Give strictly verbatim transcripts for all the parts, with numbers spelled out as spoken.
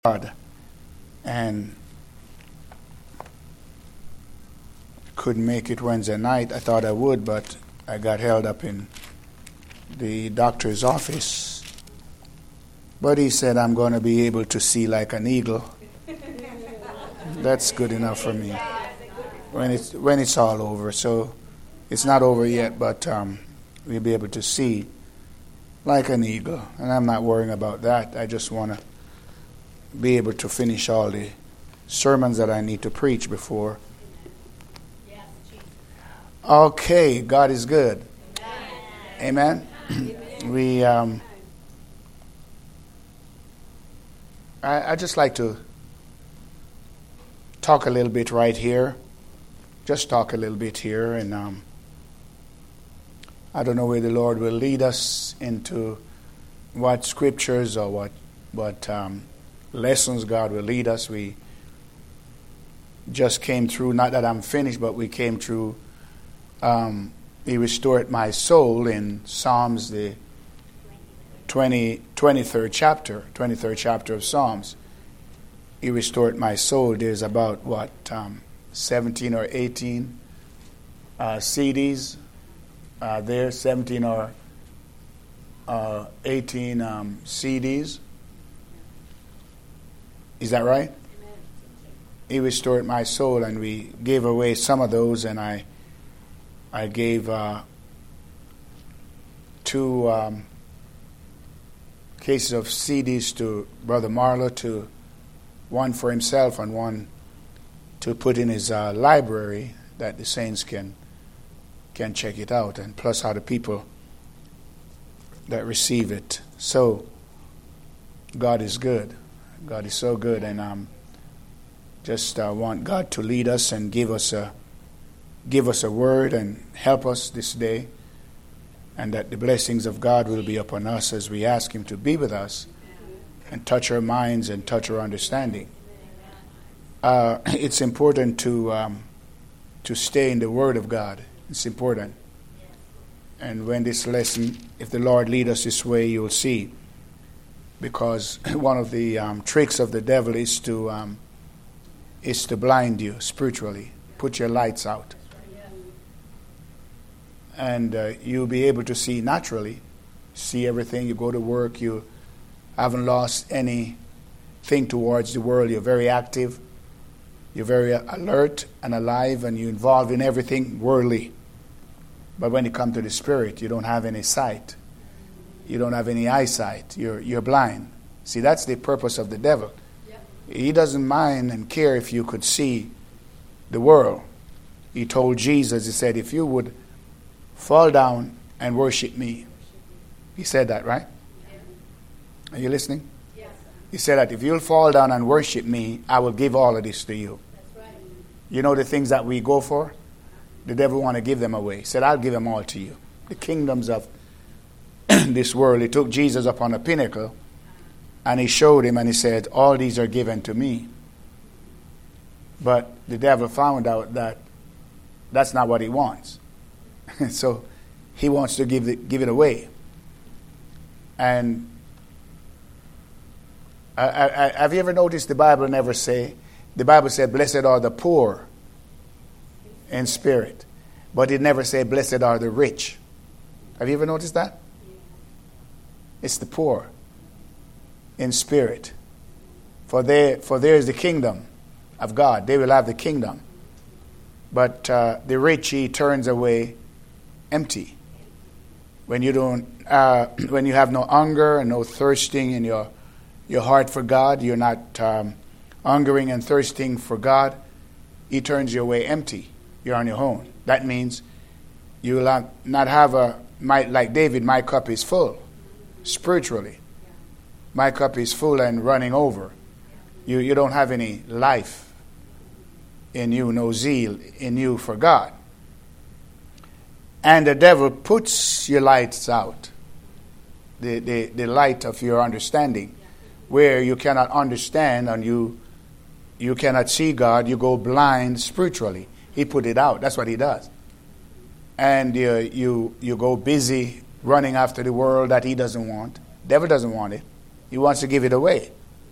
God and couldn't make it Wednesday night. I thought I would, but I got held up in the doctor's office. But he said I'm going to be able to see like an eagle. That's good enough for me when it's when it's all over. So it's not over yet, but um, we'll be able to see like an eagle. And I'm not worrying about that. I just want to be able to finish all the sermons that I need to preach before. Okay, God is good. Amen. we, um, I, I just like to talk a little bit right here. Just talk a little bit here, and um, I don't know where the Lord will lead us into what scriptures or what what. Um, lessons God will lead us. We just came through, not that I'm finished, but we came through um, He restored my soul in Psalms, the twenty, twenty-third chapter, twenty-third chapter of Psalms. He restored my soul. There's about, what, um, seventeen or eighteen uh, C Ds uh, there, seventeen or uh, eighteen um, C Ds. Is that right? Amen. He restored my soul, and we gave away some of those, and I I gave uh, two um, cases of C Ds to Brother Marlowe, to one for himself and one to put in his uh, library that the saints can can check it out, and plus other people that receive it. So God is good. God is so good, and um, just uh, want God to lead us and give us a give us a word and help us this day, and that the blessings of God will be upon us as we ask Him to be with us and touch our minds and touch our understanding. Uh, it's important to um, to stay in the Word of God. It's important, and when this lesson, if the Lord lead us this way, you'll see. Because one of the um, tricks of the devil is to um, is to blind you spiritually, put your lights out, and uh, you'll be able to see naturally, see everything. You go to work, you haven't lost anything towards the world. You're very active, you're very alert and alive, and you're involved in everything worldly. But when you come to the Spirit, you don't have any sight. You don't have any eyesight. You're you're blind. See, that's the purpose of the devil. Yep. He doesn't mind and care if you could see the world. He told Jesus, he said, if you would fall down and worship me. He said that, right? Yeah. Are you listening? Yes. He said that if you'll fall down and worship me, I will give all of this to you. That's right. You know the things that we go for? The devil want to give them away. He said, I'll give them all to you. The kingdoms of this world. He took Jesus up on a pinnacle and he showed him, and he said, all these are given to me. But the devil found out that that's not what he wants. So he wants to give it, give it away. And I, I, I, have you ever noticed the Bible never say, the Bible said, blessed are the poor in spirit. But it never said, blessed are the rich. Have you ever noticed that? It's the poor in spirit. For there, for there is the kingdom of God. They will have the kingdom. But uh, the rich, he turns away empty. When you don't, uh, when you have no hunger and no thirsting in your your heart for God, you're not um, hungering and thirsting for God. He turns you away empty. You're on your own. That means you will not have a, my, like David, my cup is full. Spiritually, my cup is full and running over. You you don't have any life in you, no zeal in you for God. And the devil puts your lights out, the, the, the light of your understanding, where you cannot understand and you you cannot see God. You go blind spiritually. He put it out. That's what he does. And uh, you you go busy running after the world that he doesn't want. Devil doesn't want it. He wants to give it away.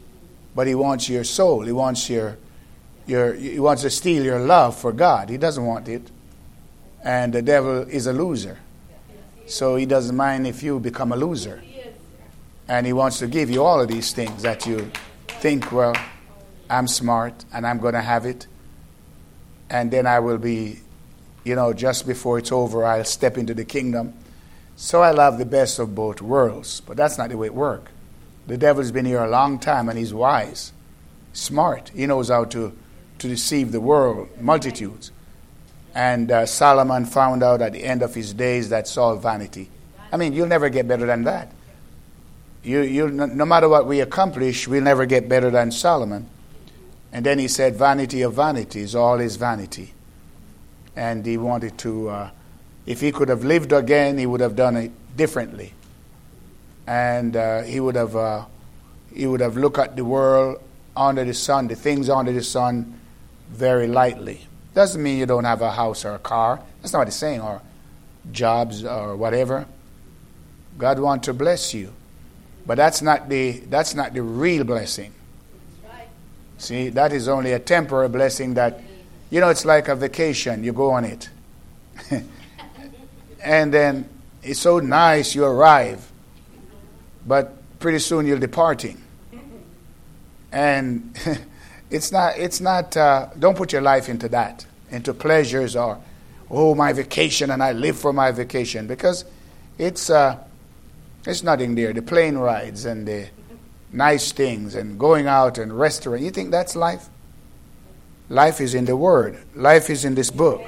but he wants your soul. He wants your, your, he wants to steal your love for God. He doesn't want it. And the devil is a loser. So he doesn't mind if you become a loser. And he wants to give you all of these things that you think, well, I'm smart and I'm going to have it. And then I will be, you know, just before it's over, I'll step into the kingdom. So I love the best of both worlds. But that's not the way it works. The devil's been here a long time and he's wise, smart. He knows how to, to deceive the world, multitudes. And uh, Solomon found out at the end of his days that's all vanity. I mean, you'll never get better than that. You, you, no matter what we accomplish, we'll never get better than Solomon. And then he said, vanity of vanities, all is vanity. And he wanted to, uh, if he could have lived again, he would have done it differently. And uh, he would have, uh, he would have looked at the world under the sun, the things under the sun, very lightly. Doesn't mean you don't have a house or a car. That's not what he's saying, or jobs or whatever. God wants to bless you. But that's not the that's not the real blessing. See, that is only a temporary blessing that, you know, it's like a vacation. You go on it. And then it's so nice, you arrive. But pretty soon you're departing. And it's not, it's not, uh, don't put your life into that, into pleasures or, oh, my vacation and I live for my vacation. Because it's, uh, it's nothing there. The plane rides and the nice things and going out and restaurant. You think that's life? Life is in the Word. Life is in this book.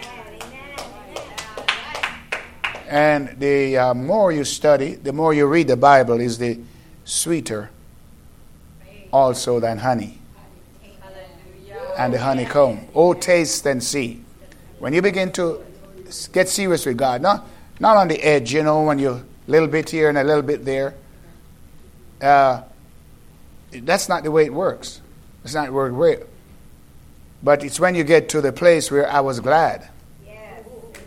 And the uh, more you study, the more you read the Bible, is the sweeter also than honey and the honeycomb. Oh, taste and see. When you begin to get serious with God, not, not on the edge, you know, when you're a little bit here and a little bit there, uh, that's not the way it works. It's not the way. But it's when you get to the place where I was glad. Yes.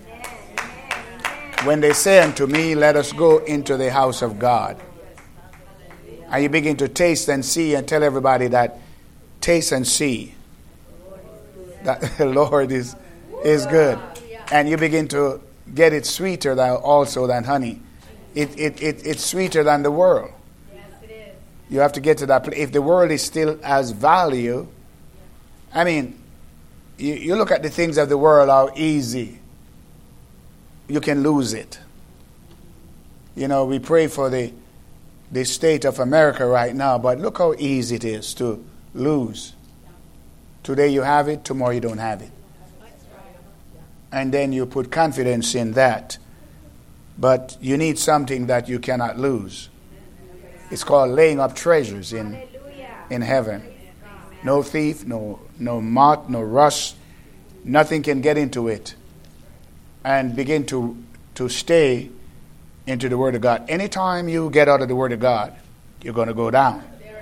When they say unto me, let us go into the house of God. And you begin to taste and see and tell everybody that taste and see that the Lord is, is good. And you begin to get it sweeter than, also than honey. It, it, it, it's sweeter than the world. You have to get to that place. If the world is still as value, I mean, you, you look at the things of the world, how easy you can lose it. You know, we pray for the the state of America right now, but look how easy it is to lose. Today you have it, tomorrow you don't have it. And then you put confidence in that. But you need something that you cannot lose. It's called laying up treasures in in heaven. No thief, no no moth, no rust, nothing can get into it and begin to to stay into the Word of God. Anytime you get out of the Word of God, you're going to go down.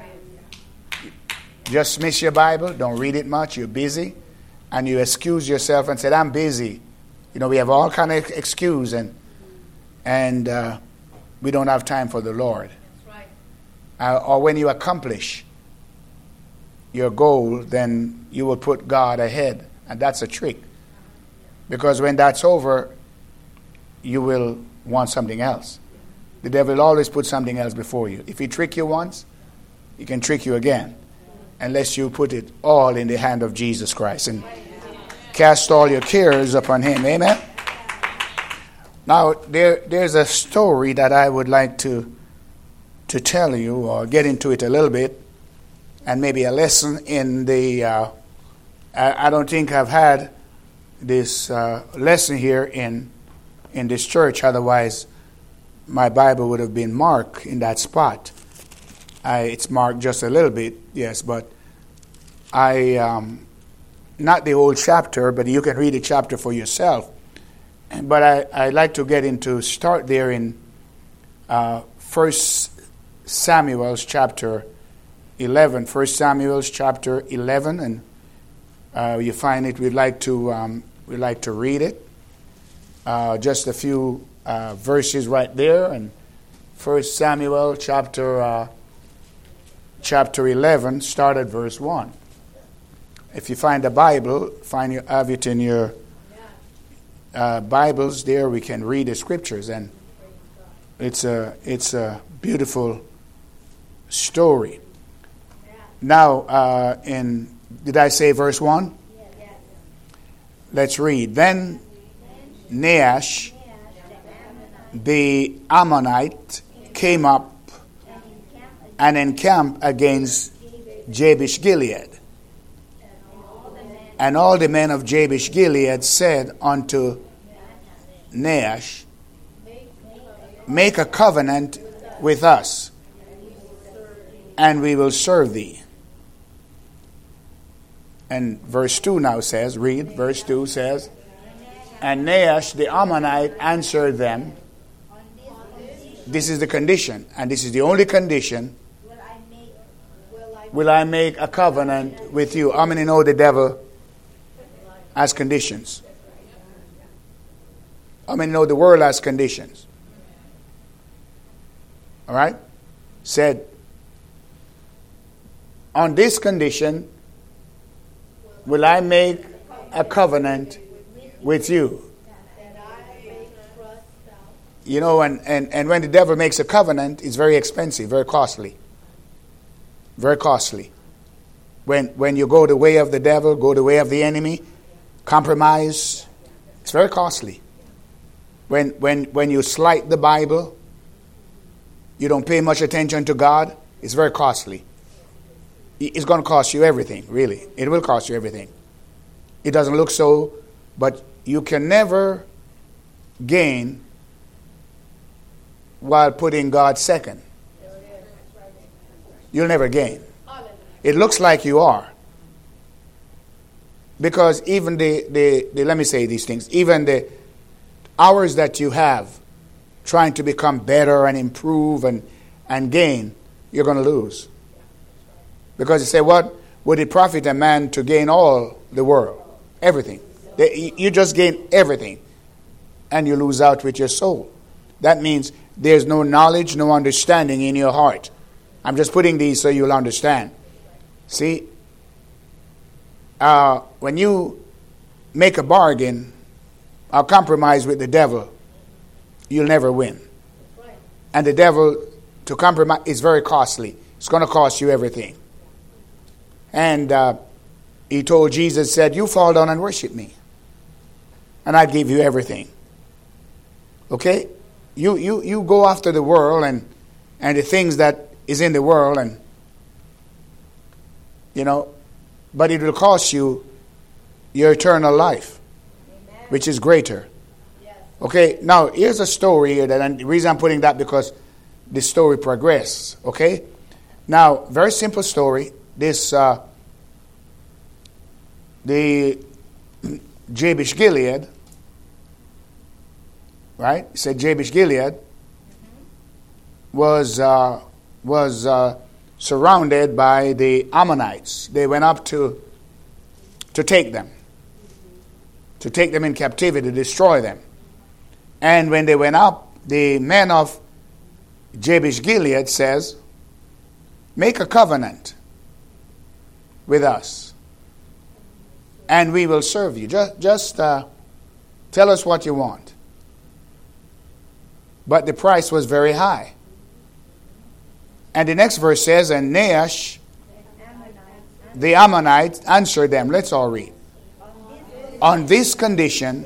Just miss your Bible, don't read it much, you're busy, and you excuse yourself and say, I'm busy. You know, we have all kind of excuse, and and uh, we don't have time for the Lord. Uh, or when you accomplish your goal, then you will put God ahead. And that's a trick. Because when that's over, you will want something else. The devil will always put something else before you. If he trick you once, he can trick you again. Unless you put it all in the hand of Jesus Christ and cast all your cares upon him. Amen? Now, there, there's a story that I would like to to tell you or get into it a little bit, and maybe a lesson in the uh, I, I don't think I've had this uh, lesson here in in this church, otherwise my Bible would have been marked in that spot. I, it's marked just a little bit, yes, but I um, not the whole chapter, but you can read the chapter for yourself. But I, I like to get into start there in uh, First Samuel's chapter eleven. First Samuel's chapter eleven, and uh, you find it. We'd like to um, we'd like to read it. Uh, just a few uh, verses right there, and First Samuel chapter uh, chapter eleven, start at verse one. If you find the Bible, find your, have it in your uh, Bibles there, we can read the scriptures. And it's a, it's a beautiful story. Now, uh, in, did I say verse one? Let's read. Then Nahash, the Ammonite, came up and encamped against Jabesh Gilead. And all the men of Jabesh Gilead said unto Nahash, make a covenant with us, and we will serve thee. And verse two now says, read, verse two says, and Nahash the Ammonite answered them, this is the condition, and this is the only condition, will I make a covenant with you. How many know the devil has conditions? How many know the world has conditions? All right? Said, on this condition, will I make a covenant with you. You know, and, and, and when the devil makes a covenant, it's very expensive, very costly. Very costly. When when you go the way of the devil, go the way of the enemy, compromise, it's very costly. When when when you slight the Bible, you don't pay much attention to God, it's very costly. It's going to cost you everything, really. It will cost you everything. It doesn't look so, but you can never gain while putting God second. You'll never gain. It looks like you are. Because even the, the, the, let me say these things, even the hours that you have trying to become better and improve and, and gain, you're going to lose. Because you say, what would it profit a man to gain all the world? Everything. You just gain everything. And you lose out with your soul. That means there's no knowledge, no understanding in your heart. I'm just putting these so you'll understand. See, uh, when you make a bargain or compromise with the devil, you'll never win. And the devil, to compromise, is very costly. It's going to cost you everything. And uh, he told Jesus, said, you fall down and worship me, and I'd give you everything. Okay? You you you go after the world and, and the things that is in the world, and you know, but it will cost you your eternal life, Amen. Which is greater. Yes. Okay, now here's a story here, that, and the reason I'm putting that because the story progresses. Okay, now very simple story. This uh, the Jabesh Gilead, right? It said Jabesh Gilead was uh, was uh, surrounded by the Ammonites. They went up to to take them, to take them in captivity, to destroy them. And when they went up, the men of Jabesh Gilead says, make a covenant with us, and we will serve you. Just, just uh, tell us what you want. But the price was very high. And the next verse says, and Nahash, the Ammonite, answered them. Let's all read. On this condition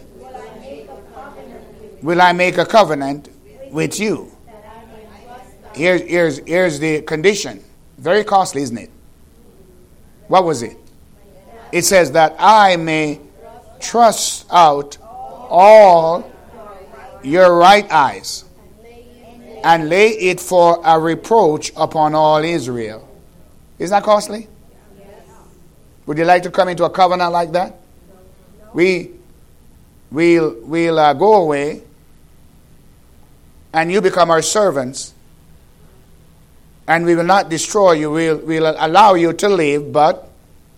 will I make a covenant with you. Here, here's, here's the condition. Very costly, isn't it? What was it? It says that I may thrust out all your right eyes and lay it for a reproach upon all Israel. Isn't that costly? Would you like to come into a covenant like that? We, we'll, we'll uh, go away and you become our servants, and we will not destroy you. We'll, we'll allow you to live, but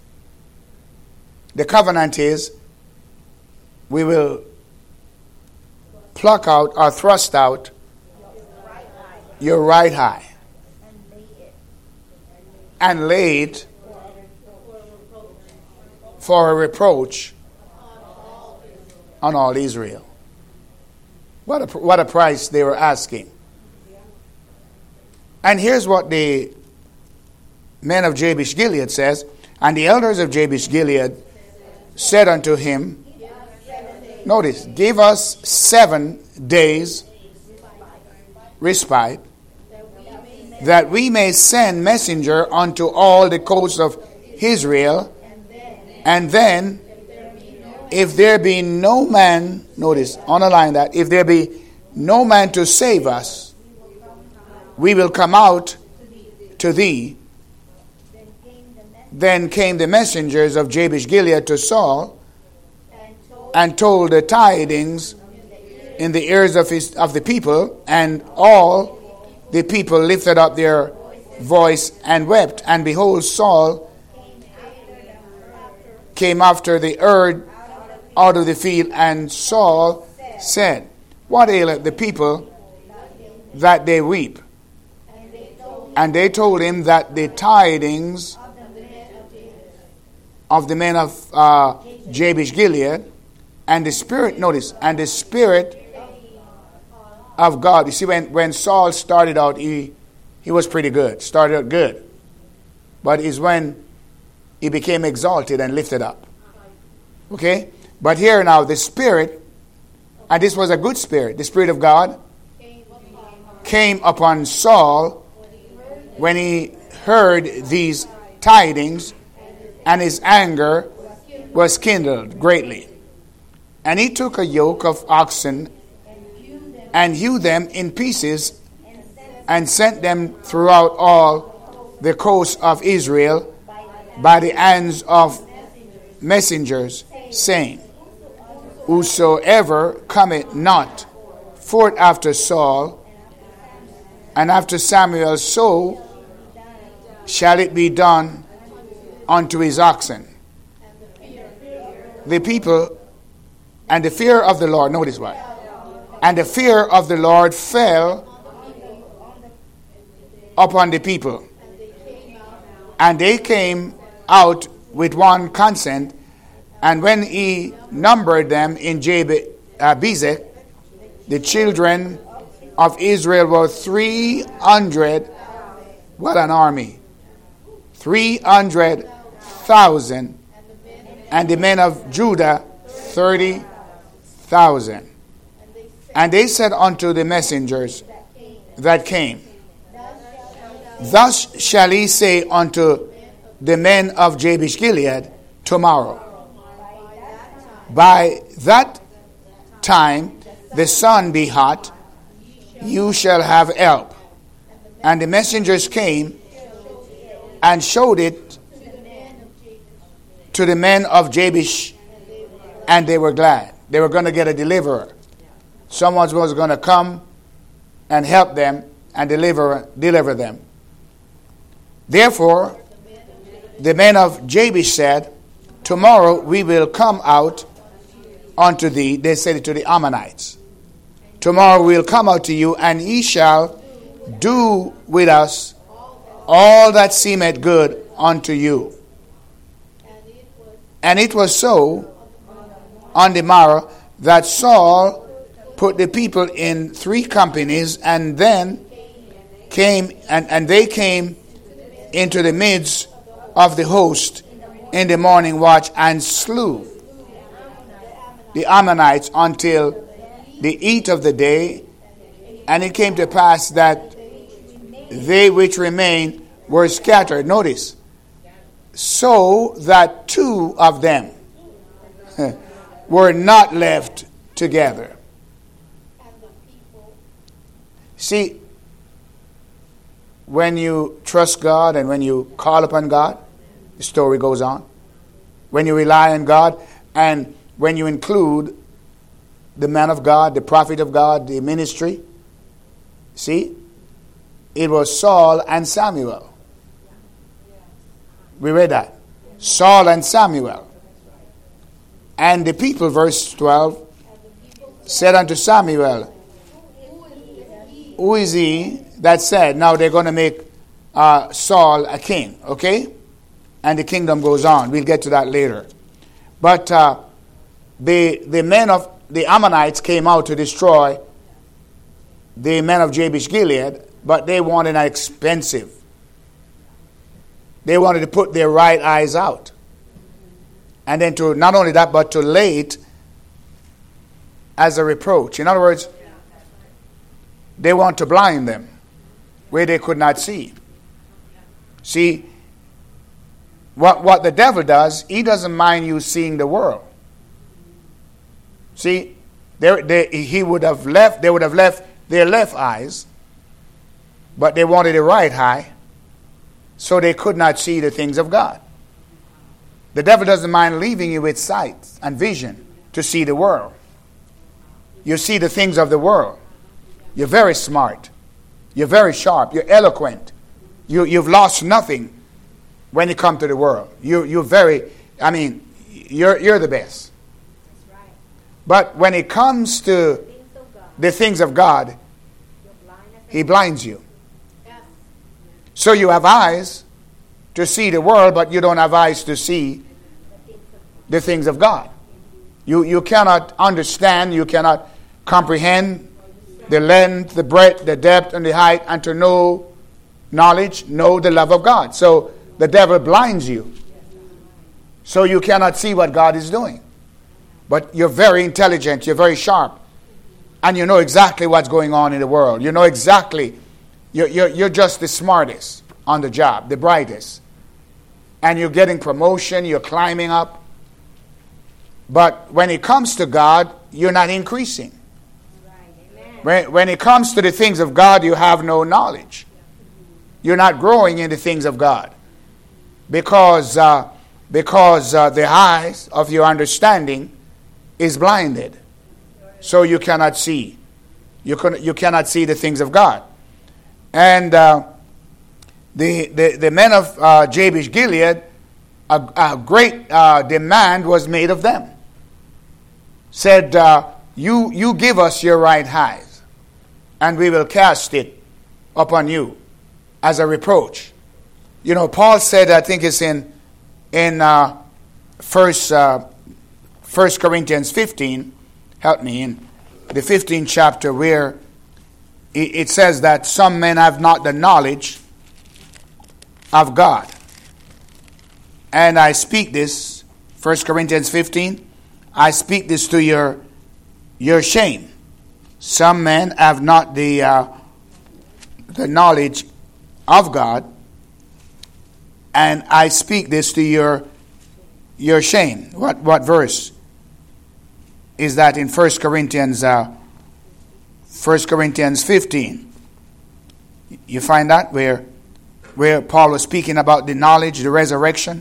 the covenant is we will pluck out or thrust out your right eye. and laid for a reproach on all Israel. What a, what a price they were asking. And here's what the men of Jabesh Gilead says. And the elders of Jabesh Gilead said unto him, notice, give us seven days respite, that we may send messenger unto all the coasts of Israel, and then, if there be no man, notice, underline that, if there be no man to save us, we will come out to thee. Then came the messengers of Jabesh Gilead to Saul, and told the tidings in the ears of his of the people, and all the people lifted up their voice and wept. And behold, Saul came after the herd out of the field, and Saul said, what aileth the people that they weep? And they told him that the tidings of the men of uh, Jabesh Gilead, and the spirit, notice, and the spirit of God. You see, when, when Saul started out, he, he was pretty good, started out good. But it's when he became exalted and lifted up. Okay? But here now, the spirit, and this was a good spirit, the spirit of God, came upon Saul when he heard these tidings, and his anger was kindled greatly. And he took a yoke of oxen and hewed them in pieces and sent them throughout all the coast of Israel by the hands of messengers, saying, whosoever cometh not forth after Saul and after Samuel, so shall it be done unto his oxen. The people and the fear of the Lord, notice what? And the fear of the Lord fell upon the people. And they came out with one consent, and when he numbered them in Bezek, the children of Israel were three hundred. What an army! Three hundred thousand, and the men of Judah thirty thousand. And they said unto the messengers that came, thus shall he say unto the men of Jabesh Gilead tomorrow, by that time the sun be hot, you shall have help. And the messengers came and showed it to the men of Jabesh, and they were glad. They were going to get a deliverer. Someone was going to come and help them and deliver deliver them. Therefore, the men of Jabesh said, tomorrow we will come out unto thee. They said it to the Ammonites. Tomorrow we will come out to you, and ye shall do with us all that seemeth good unto you. And it was so on the morrow that Saul put the people in three companies, and then came and, and they came into the midst of the host in the morning watch, and slew the Ammonites until the heat of the day. And it came to pass that they which remained were scattered. Notice, so that two of them were not left together. See, when you trust God and when you call upon God, the story goes on. When you rely on God, and when you include the man of God, the prophet of God, the ministry, see, it was Saul and Samuel. We read that. Saul and Samuel. And the people, verse twelve, said unto Samuel, who is he that said, now they're going to make uh, Saul a king, okay? And the kingdom goes on. We'll get to that later. But uh, the the men of the Ammonites came out to destroy the men of Jabesh Gilead, but they wanted an expensive. They wanted to put their right eyes out. And then to, not only that, but to lay it as a reproach. In other words, they want to blind them where they could not see. See, what, what the devil does, he doesn't mind you seeing the world. See, they, they, he would have left, they would have left their left eyes, but they wanted the right eye, so they could not see the things of God. The devil doesn't mind leaving you with sight and vision to see the world. You see the things of the world. You're very smart. You're very sharp. You're eloquent. You, you've lost nothing when you come to the world. You, you're very, I mean, you're, you're the best. But when it comes to the things of God, he blinds you. So you have eyes to see the world, but you don't have eyes to see the things of God. You, you cannot understand, you cannot comprehend the length, the breadth, the depth, and the height, and to know knowledge, know the love of God. So the devil blinds you. So you cannot see what God is doing. But you're very intelligent, you're very sharp, and you know exactly what's going on in the world. You know exactly, you're, you're, you're just the smartest on the job, the brightest. And you're getting promotion, you're climbing up. But when it comes to God, you're not increasing. When, when it comes to the things of God, you have no knowledge. You're not growing in the things of God. Because, uh, because uh, the eyes of your understanding is blinded. So you cannot see. You, can, you cannot see the things of God. And uh, the, the, the men of uh, Jabesh Gilead, a, a great uh, demand was made of them. Said, uh, you, you give us your right eyes, and we will cast it upon you as a reproach. You know, Paul said, I think it's in in uh, first, uh, First Corinthians fifteen, help me, in the fifteenth chapter, where it, it says that some men have not the knowledge of God. And I speak this, First Corinthians fifteen, I speak this to your your shame. Some men have not the uh, the knowledge of God, and I speak this to your your shame. What what verse is that in First Corinthians uh, First Corinthians fifteen? You find that where where Paul was speaking about the knowledge, the resurrection.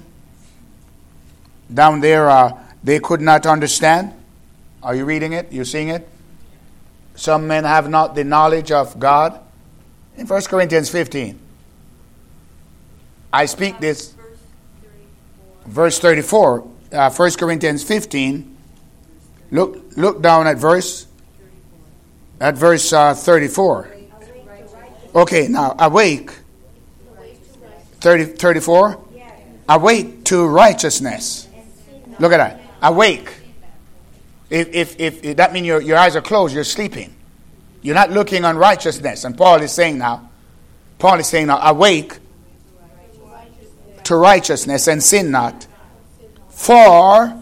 Down there, uh, they could not understand. Are you reading it? You seeing it? Some men have not the knowledge of God. In First Corinthians fifteen. I speak this. Verse thirty-four. Uh, First Corinthians fifteen. Look look down at verse. At verse uh, thirty-four. Okay, now awake. thirty, thirty-four. Awake to righteousness. Look at that. Awake. If, if, if, if that means your, your eyes are closed, you're sleeping. You're not looking on righteousness. And Paul is saying now, Paul is saying now, awake to righteousness and sin not. For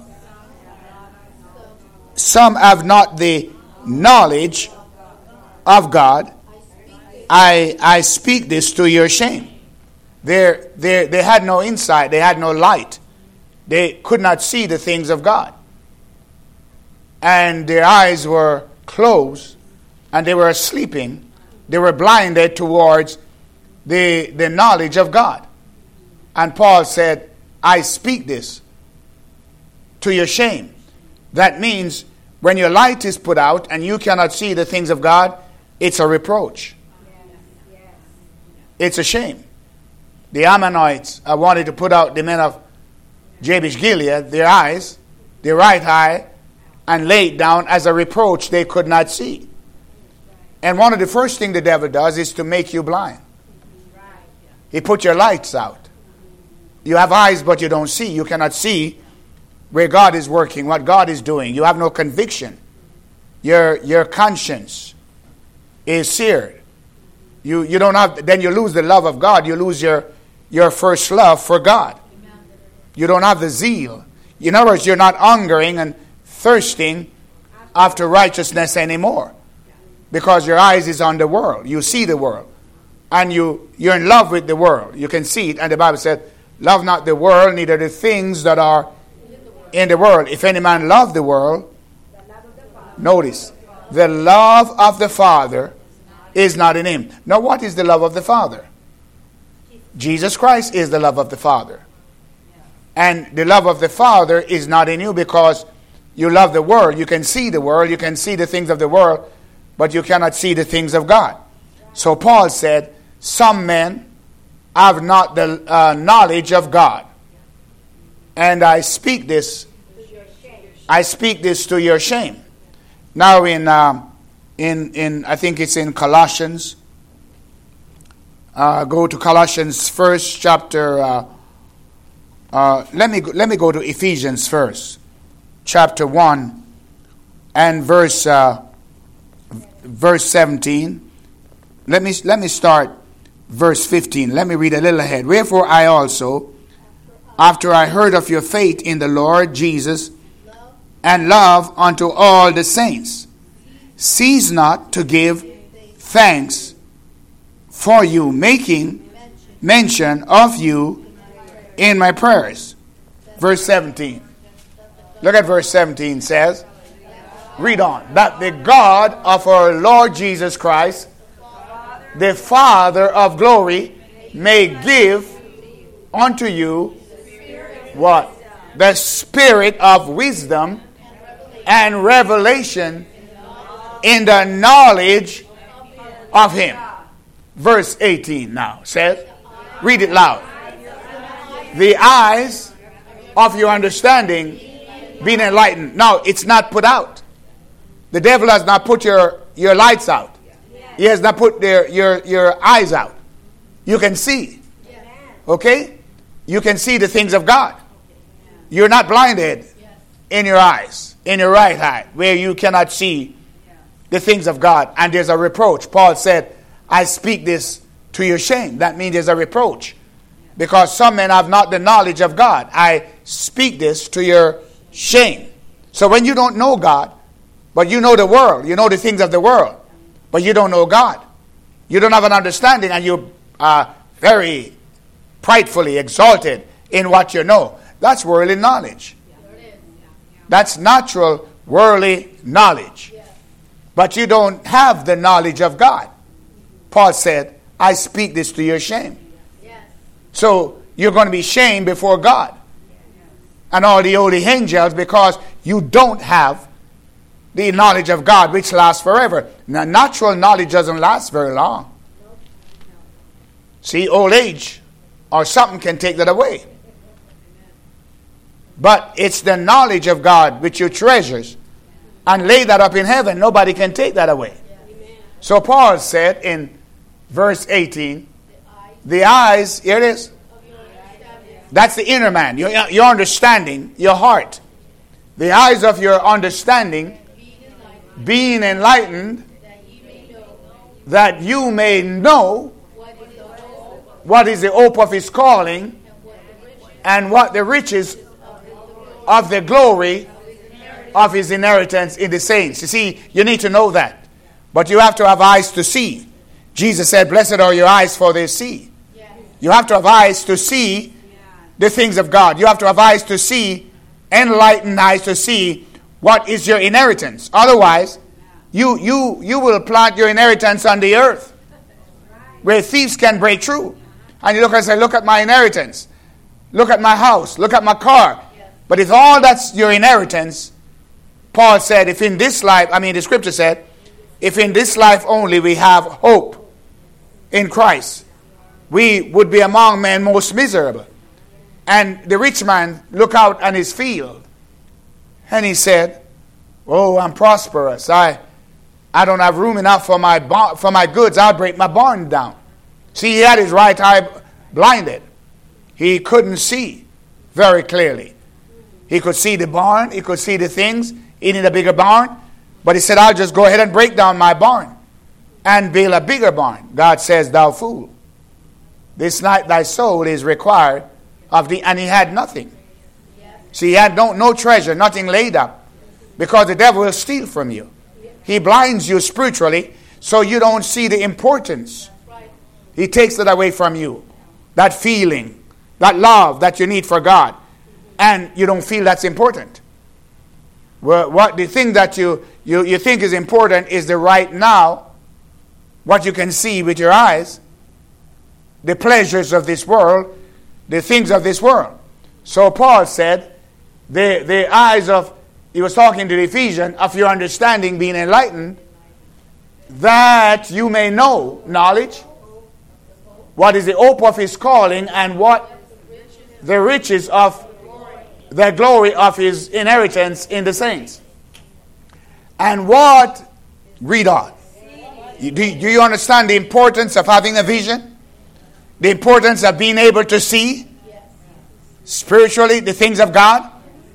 some have not the knowledge of God. I, I speak this to your shame. They're, they're, they had no insight. They had no light. They could not see the things of God. And their eyes were closed, and they were sleeping. They were blinded towards the, the knowledge of God. And Paul said, I speak this to your shame. That means when your light is put out and you cannot see the things of God, it's a reproach. It's a shame. The Ammonites uh, wanted to put out the men of Jabesh Gilead, their eyes, their right eye, and lay it down as a reproach they could not see. And one of the first things the devil does is to make you blind. He put your lights out. You have eyes, but you don't see. You cannot see where God is working, what God is doing. You have no conviction. Your, your conscience is seared. You, you don't have, then you lose the love of God. You lose your, your first love for God. You don't have the zeal. In other words, you're not hungering and thirsting after righteousness anymore, because your eyes is on the world. You see the world, and you, you're in love with the world. You can see it, and the Bible said, love not the world, neither the things that are in the world. If any man love the world, notice, the love of the Father is not in him. Now, what is the love of the Father? Jesus Christ is the love of the Father. And the love of the Father is not in you because you love the world. You can see the world. You can see the things of the world, but you cannot see the things of God. So Paul said, some men have not the uh, knowledge of God. And I speak this, I speak this to your shame. Now in, um, in, in I think it's in Colossians. Uh, go to Colossians first chapter. Uh, uh, let me let me go to Ephesians first, chapter one, and verse uh, verse seventeen. Let me let me start verse fifteen. Let me read a little ahead. Wherefore I also, after I heard of your faith in the Lord Jesus, and love unto all the saints, cease not to give thanks for you, making mention of you in my prayers. Verse seventeen. Look at verse seventeen says, read on. That the God of our Lord Jesus Christ, the Father of glory, may give unto you what? The spirit of wisdom and revelation in the knowledge of him. Verse eighteen now says, read it loud. The eyes of your understanding being enlightened. Now, it's not put out. The devil has not put your, your lights out. He has not put their, your, your eyes out. You can see. Okay? You can see the things of God. You're not blinded in your eyes, in your right eye, where you cannot see the things of God. And there's a reproach. Paul said, I speak this to your shame. That means there's a reproach. Because some men have not the knowledge of God. I speak this to your shame. So when you don't know God, but you know the world, you know the things of the world, but you don't know God, you don't have an understanding, and you are very pridefully exalted in what you know. That's worldly knowledge. That's natural worldly knowledge. But you don't have the knowledge of God. Paul said, I speak this to your shame. So you're going to be shamed before God and all the holy angels because you don't have the knowledge of God which lasts forever. Now, natural knowledge doesn't last very long. See, old age or something can take that away. But it's the knowledge of God which you treasures and lay that up in heaven. Nobody can take that away. So Paul said in verse eighteen, the eyes, here it is. That's the inner man, your, your understanding, your heart. The eyes of your understanding being enlightened, that you may know what is the hope of his calling and what the riches of the glory of his inheritance in the saints. You see, you need to know that. But you have to have eyes to see. Jesus said, blessed are your eyes for they see. You have to have eyes to see the things of God. You have to have eyes to see, enlightened eyes to see what is your inheritance. Otherwise, you you you will plant your inheritance on the earth where thieves can break through. And you look and say, look at my inheritance. Look at my house. Look at my car. But if all that's your inheritance, Paul said, if in this life, I mean the scripture said, if in this life only we have hope in Christ, we would be among men most miserable. And the rich man looked out on his field and he said, oh, I'm prosperous. I I don't have room enough for my bar, for my goods. I'll break my barn down. See, he had his right eye blinded. He couldn't see very clearly. He could see the barn. He could see the things. He needed a bigger barn. But he said, I'll just go ahead and break down my barn and build a bigger barn. God says, thou fool, this night thy soul is required of thee. And he had nothing. See, he had no, no treasure, nothing laid up, because the devil will steal from you. He blinds you spiritually so you don't see the importance. He takes it away from you. That feeling, that love that you need for God. And you don't feel that's important. Well, what the thing that you, you, you think is important is the right now, what you can see with your eyes, the pleasures of this world, the things of this world. So Paul said, the, the eyes of, he was talking to the Ephesians, of your understanding being enlightened, that you may know knowledge, what is the hope of his calling, and what the riches of the glory of his inheritance in the saints. And what, read on. Do, do you understand the importance of having a vision? The importance of being able to see spiritually the things of God?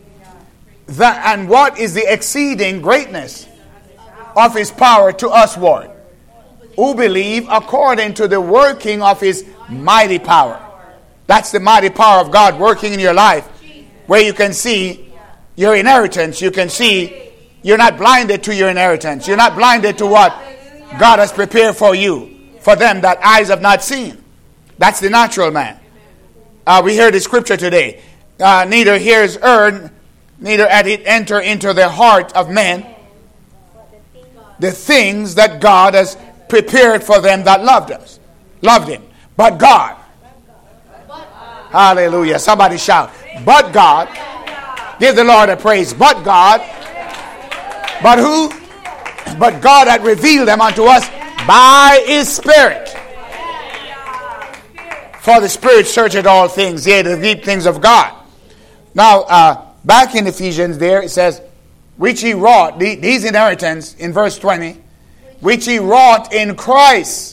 That, and what is the exceeding greatness of his power to us, Lord, who believe according to the working of his mighty power. That's the mighty power of God working in your life, where you can see your inheritance. You can see you're not blinded to your inheritance. You're not blinded to what God has prepared for you, for them that eyes have not seen. That's the natural man. Uh, we heard the scripture today. Uh, neither hears heard, neither had it enter into the heart of men the things that God has prepared for them that loved us, loved him. But God. Hallelujah. Somebody shout. But God. Give the Lord a praise. But God. But who? But God had revealed them unto us by his Spirit. For the Spirit searcheth all things, yea, the deep things of God. Now, uh, back in Ephesians there, it says, which he wrought, the, these inheritance, in verse twenty, which he wrought in Christ,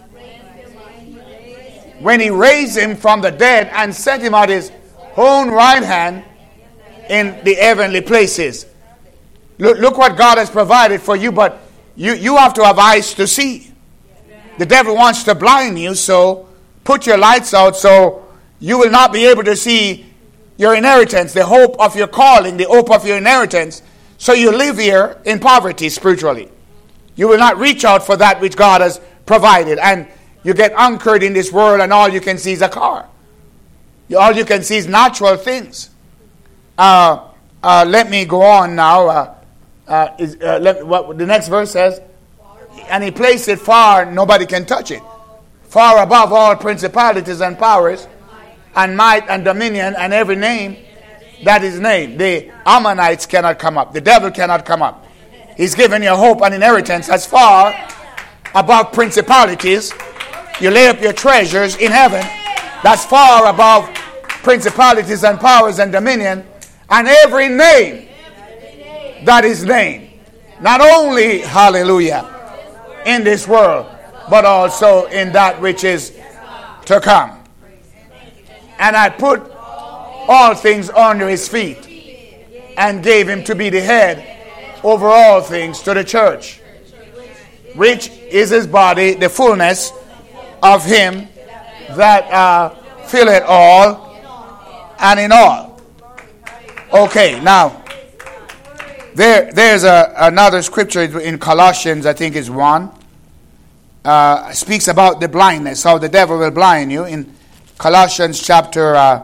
when he raised him from the dead and set him at his own right hand in the heavenly places. Look, look what God has provided for you, but you, you have to have eyes to see. The devil wants to blind you, so put your lights out so you will not be able to see your inheritance, the hope of your calling, the hope of your inheritance. So you live here in poverty spiritually. You will not reach out for that which God has provided. And you get anchored in this world and all you can see is a car. All you can see is natural things. Uh, uh, let me go on now. Uh, uh, is, uh, let, what the next verse says, and he placed it far, nobody can touch it. Far above all principalities and powers, and might and dominion, and every name that is named. The Ammonites cannot come up. The devil cannot come up. He's given you hope and inheritance as far above principalities. You lay up your treasures in heaven. That's far above principalities and powers and dominion, and every name that is named. Not only, hallelujah, in this world, but also in that which is to come. And I put all things under his feet and gave him to be the head over all things to the church, which is his body, the fullness of him that uh, filleth all and in all. Okay, now there there's a, another scripture in Colossians, I think is one, uh, speaks about the blindness, how the devil will blind you. In Colossians chapter uh,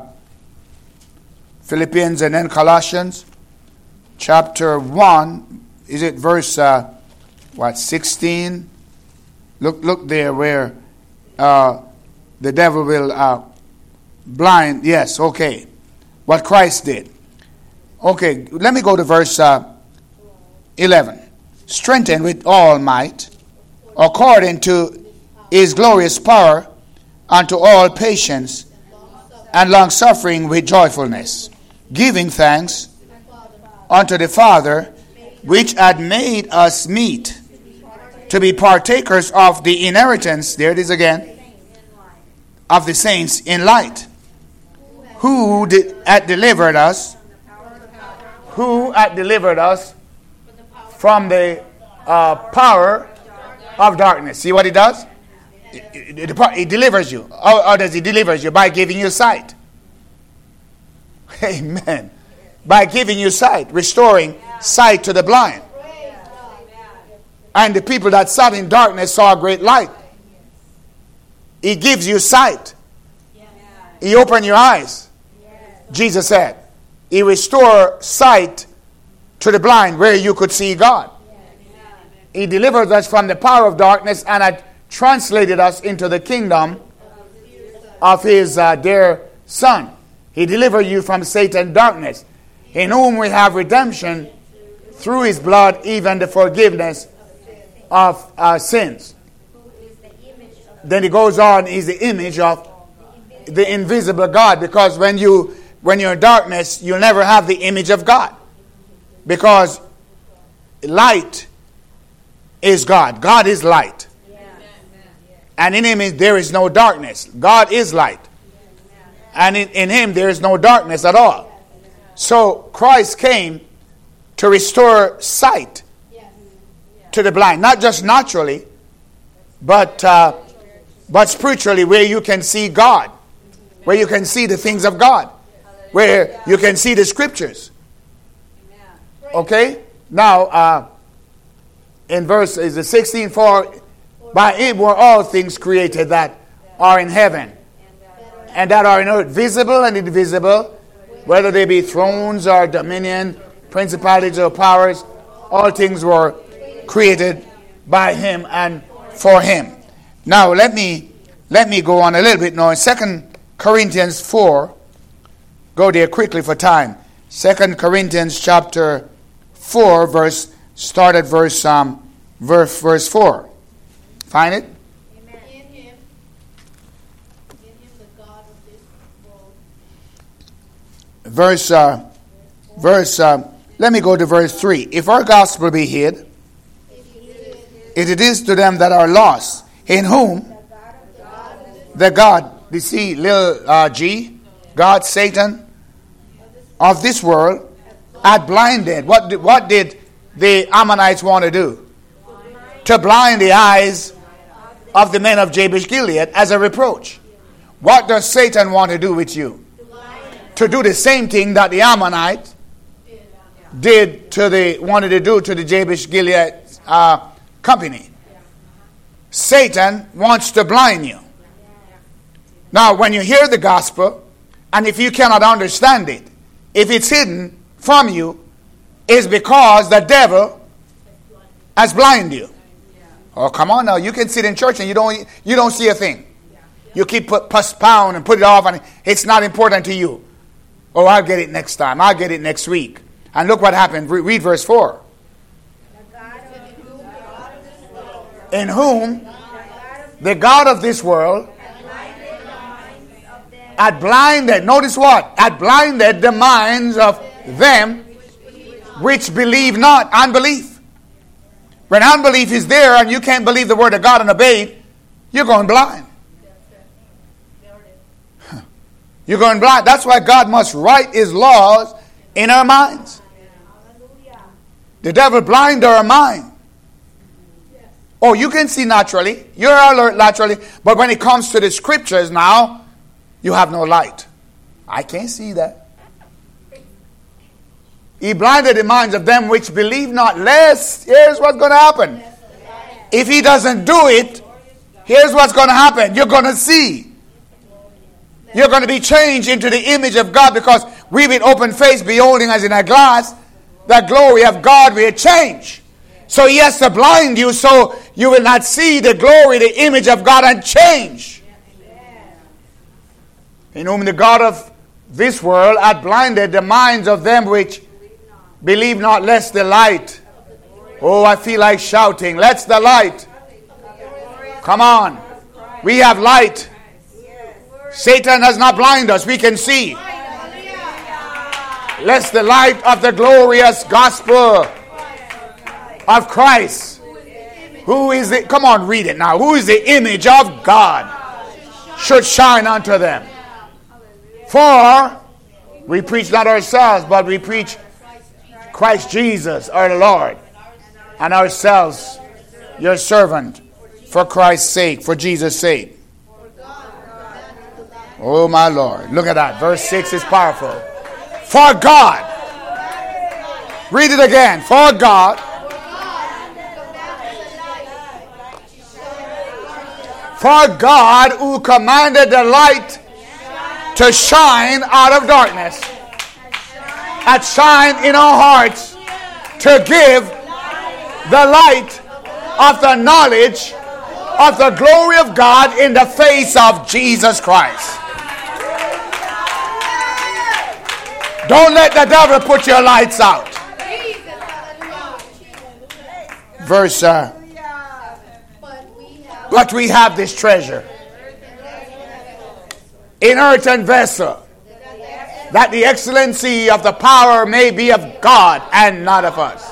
Philippians and then Colossians chapter one, is it verse uh, what sixteen? Look, look there where uh, the devil will uh, blind. Yes, okay. What Christ did. Okay, let me go to verse uh, eleven. Strengthened with all might, according to his glorious power, unto all patience and long suffering with joyfulness, giving thanks unto the Father, which had made us meet to be partakers of the inheritance, there it is again, of the saints in light. Who did, had delivered us? Who had delivered us from the uh, power of darkness? See what he does? He delivers you. How, how does he deliver you? By giving you sight. Amen. By giving you sight, restoring sight to the blind. And the people that sat in darkness saw a great light. He gives you sight. He opened your eyes. Jesus said, he restored sight to the blind where you could see God. He delivered us from the power of darkness and had translated us into the kingdom of his uh, dear Son. He delivered you from Satan's darkness, in whom we have redemption through his blood, even the forgiveness of our sins. Then he goes on, he's the image of the invisible God, because when you when you're in darkness, you'll never have the image of God, because light is God. God is light. And in him there is no darkness. God is light. And in, in him there is no darkness at all. So Christ came to restore sight to the blind. Not just naturally, but uh, but spiritually, where you can see God. Where you can see the things of God. Where you can see the scriptures. Okay? Now, uh, in verse is it sixteen, for by him were all things created that are in heaven and that are in earth, visible and invisible, whether they be thrones or dominion, principalities or powers, all things were created by him and for him. Now let me let me go on a little bit now. In Second Corinthians four, go there quickly for time. Second Corinthians chapter four, verse start at verse um verse verse four. Find it? Amen. In him, in him the God of this world. Verse, uh, verse, uh, let me go to verse three. If our gospel be hid, it, it is to them that are lost, in whom the God, you see, little uh, g, God, Satan, of this world, had blinded. What did, what did the Ammonites want to do? To blind the eyes of the men of Jabesh Gilead as a reproach. What does Satan want to do with you? To do the same thing that the Ammonites did to the wanted to do to the Jabesh Gilead uh, company. Satan wants to blind you. Now, when you hear the gospel, and if you cannot understand it, if it's hidden from you, it's because the devil has blinded you. Oh, come on now. You can sit in church and you don't you don't see a thing. You keep put, postpone and put it off, and it's not important to you. Oh, I'll get it next time. I'll get it next week. And look what happened. Re- read verse four. In whom the God of this world had blinded, notice what? Had blinded the minds of them which believe not. Unbelief. When unbelief is there and you can't believe the word of God and obey it, you're going blind. You're going blind. That's why God must write his laws in our minds. The devil blind our mind. Oh, you can see naturally. You're alert naturally. But when it comes to the scriptures now, you have no light. I can't see that. He blinded the minds of them which believe not, lest, here's what's going to happen. If he doesn't do it, here's what's going to happen. You're going to see. You're going to be changed into the image of God, because we with open face beholding as in a glass the glory of God will change. So he has to blind you so you will not see the glory, the image of God, and change. In whom the God of this world hath blinded the minds of them which believe not, lest the light. Oh, I feel like shouting. Let's the light. Come on. We have light. Satan has not blinded us. We can see. Lest the light of the glorious gospel of Christ. Who is it? Come on, read it now. Who is the image of God? should shine unto them. For we preach not ourselves, but we preach Christ Jesus, our Lord, and ourselves, your servant, for Christ's sake, for Jesus' sake. Oh, my Lord. Look at that. Verse six is powerful. For God. Read it again. For God. For God who commanded the light to shine out of darkness, and shine in our hearts, to give the light of the knowledge of the glory of God in the face of Jesus Christ. Don't let the devil put your lights out. Verse uh, but we have this treasure in earthen vessel, that the excellency of the power may be of God and not of us.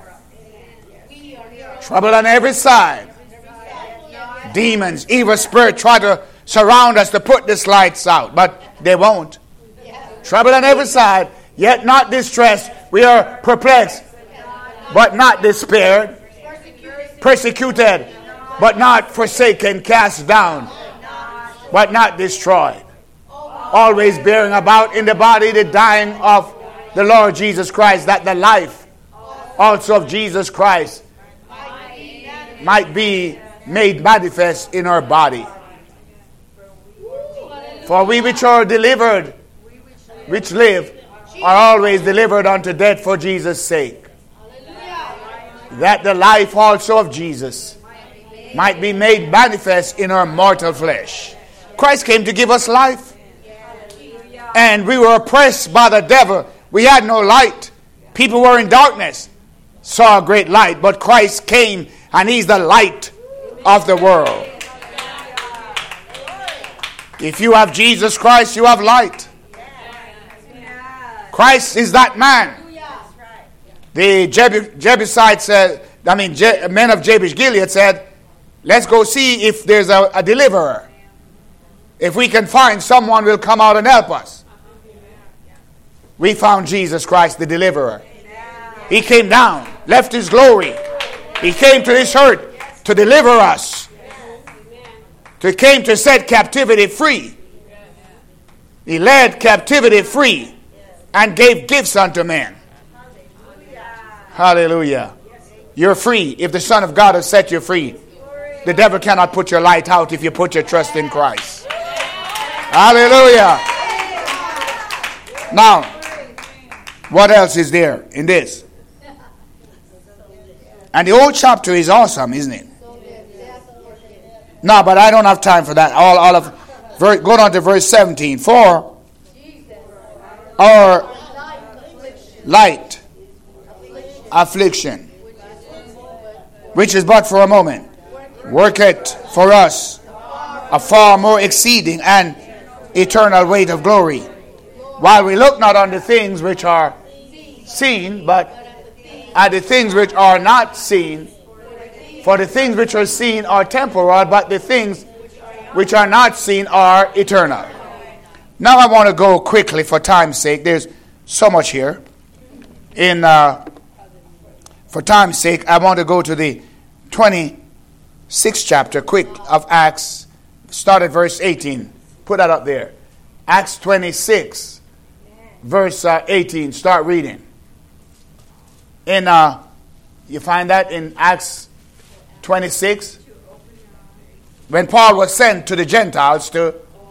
Trouble on every side. Demons, evil spirits try to surround us to put these lights out, but they won't. Trouble on every side, yet not distressed. We are perplexed, but not despaired. Persecuted, but not forsaken. Cast down, but not destroyed. Always bearing about in the body the dying of the Lord Jesus Christ, that the life also of Jesus Christ might be made manifest in our body. For we which are delivered, which live, are always delivered unto death for Jesus' sake, that the life also of Jesus might be made manifest in our mortal flesh. Christ came to give us life. And we were oppressed by the devil. We had no light. People were in darkness. Saw a great light. But Christ came, and he's the light of the world. If you have Jesus Christ, you have light. Christ is that man. The Jeb- Jebusites said, I mean, Je- men of Jabesh Gilead said, let's go see if there's a, a deliverer. If we can find someone, will come out and help us. We found Jesus Christ, the deliverer. He came down, left his glory. He came to this earth to deliver us. He came to set captivity free. He led captivity free and gave gifts unto men. Hallelujah. You're free if the Son of God has set you free. The devil cannot put your light out if you put your trust in Christ. Hallelujah. Now, what else is there in this? And the whole chapter is awesome, isn't it? No, but I don't have time for that. All, all of, ver, go down to verse seventeen. For our light affliction, which is but for a moment, worketh for us a far more exceeding and eternal weight of glory, while we look not on the things which are seen, but at the things which are not seen. For the things which are seen are temporal, but the things which are not seen are eternal. Now I want to go quickly for time's sake. There's so much here. In uh, for time's sake, I want to go to the twenty-sixth chapter, quick, of Acts. Start at verse eighteen. Put that up there. Acts twenty-six, verse uh, eighteen. Start reading. In uh, you find that in Acts twenty-six, when Paul was sent to the Gentiles to,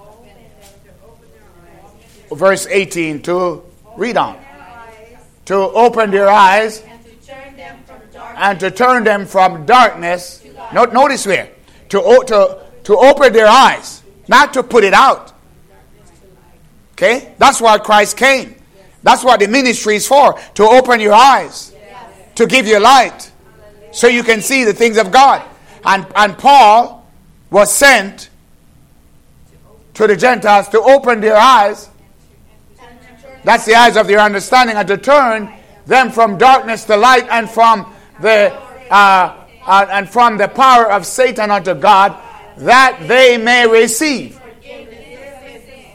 verse eighteen, to read on, to open their eyes and to turn them from darkness. Note, notice where to to to open their eyes, not to put it out. Okay, that's why Christ came. That's what the ministry is for, to open your eyes, to give you light, so you can see the things of God. And, and Paul was sent to the Gentiles to open their eyes. That's the eyes of their understanding, and to turn them from darkness to light, and from the uh, uh, and from the power of Satan unto God, that they may receive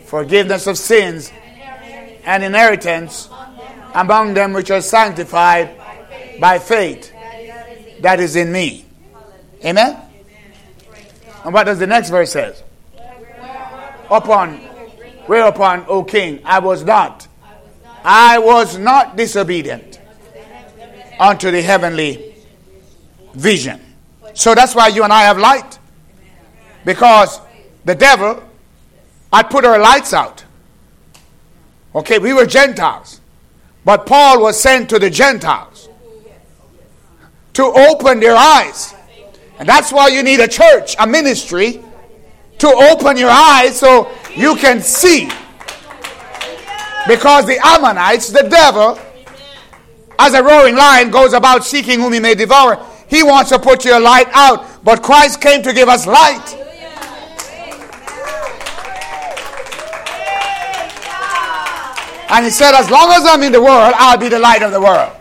forgiveness of sins, and inheritance among them which are sanctified by faith that is in me. Amen? And what does the next verse say? Upon, whereupon, O king, I was not, I was not disobedient unto the heavenly vision. So that's why you and I have light. Because the devil had put our lights out. Okay, we were Gentiles. But Paul was sent to the Gentiles to open their eyes. And that's why you need a church, a ministry, to open your eyes so you can see. Because the Ammonites, the devil, as a roaring lion, goes about seeking whom he may devour. He wants to put your light out. But Christ came to give us light. And he said, as long as I'm in the world, I'll be the light of the world.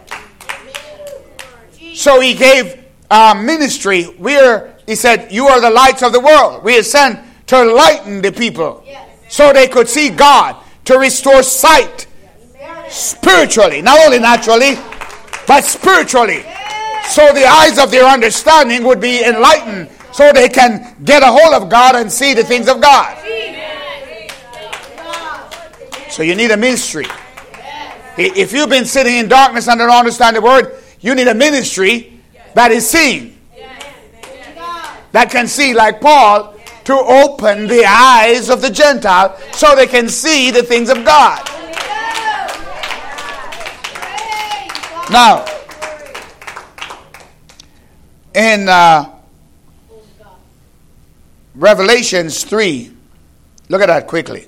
So he gave uh, ministry where he said, you are the lights of the world. We are sent to lighten the people so they could see God, to restore sight spiritually, not only naturally, but spiritually. So the eyes of their understanding would be enlightened so they can get a hold of God and see the things of God. So you need a ministry. If you've been sitting in darkness and don't understand the word, you need a ministry that is seeing. That can see, like Paul, to open the eyes of the Gentile so they can see the things of God. Now, in uh, Revelations three, look at that quickly.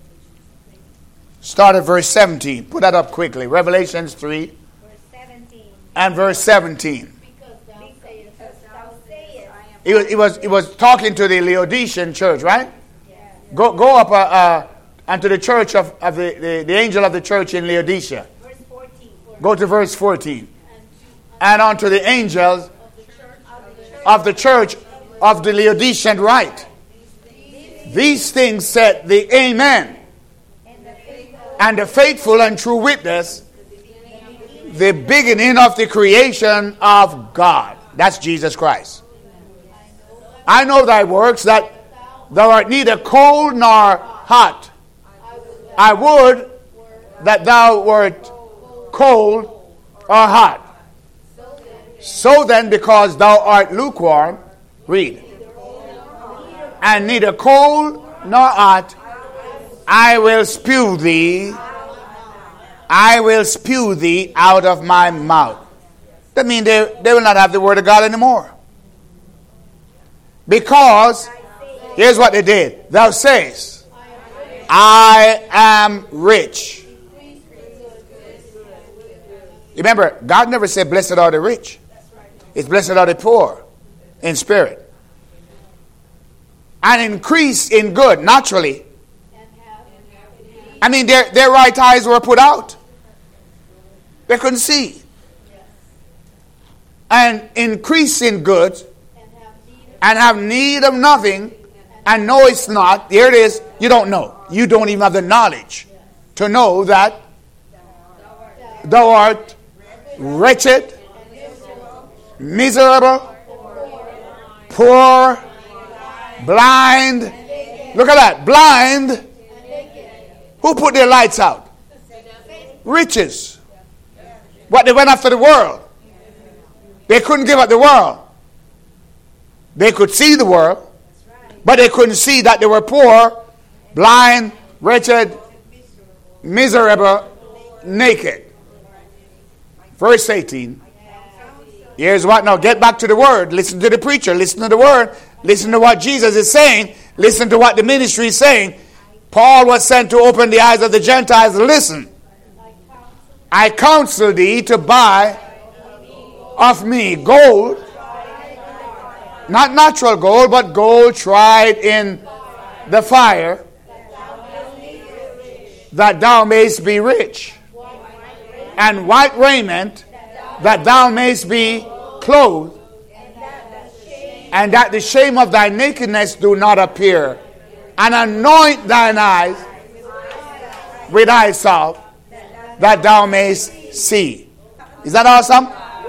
Start at verse seventeen. Put that up quickly. Revelations three Verse seventeen. and verse seventeen. Because thou sayest, Because thou sayest, He was, he was, he was talking to the Laodicean church, right? yeah. Go, go up uh, uh, unto the church of, of the, the, the angel of the church in Laodicea. Verse fourteen. Go to verse fourteen. and And unto the angels of the church of the church of the church of the Laodicean write. These things said the Amen, And the faithful, and the faithful and true witness, the beginning of the creation of God. That's Jesus Christ. I know thy works, that thou art neither cold nor hot. I would that thou wert cold or hot. So then, because thou art lukewarm, read, and neither cold nor hot, I will spew thee, I will spew thee out of my mouth. That means they, they will not have the word of God anymore. Because, here's what they did. Thou sayest, I am rich. Remember, God never said, blessed are the rich. It's blessed are the poor in spirit. And increase in good, naturally. I mean, their, their right eyes were put out. They couldn't see. And increase in good, and have need of nothing, and know it's not. Here it is. You don't know. You don't even have the knowledge to know that thou art wretched, miserable, poor, blind. Look at that. Blind. Who put their lights out? Riches. What, they went after the world. They couldn't give up the world. They could see the world, but they couldn't see that they were poor, blind, wretched, miserable, naked. Verse eighteen. Here's what. Now get back to the word. Listen to the preacher. Listen to the word. Listen to what Jesus is saying. Listen to what the ministry is saying. Paul was sent to open the eyes of the Gentiles. Listen. I counsel thee to buy of me gold, not natural gold, but gold tried in the fire, that thou mayest be rich, and white raiment, that thou mayest be clothed, and that the shame of thy nakedness do not appear, and anoint thine eyes, with thyself, that thou mayest see. Is that awesome?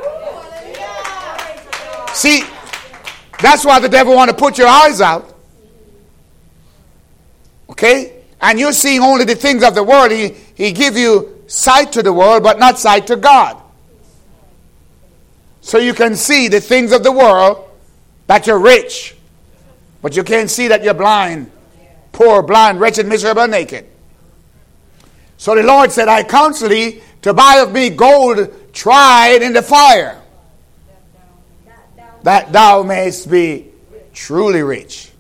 See, that's why the devil want to put your eyes out. Okay? And you're seeing only the things of the world. He, he give you sight to the world, but not sight to God. So you can see the things of the world, that you're rich, but you can't see that you're blind, poor, blind, wretched, miserable, naked. So the Lord said, I counsel thee to buy of me gold tried in the fire, that thou mayest be truly rich.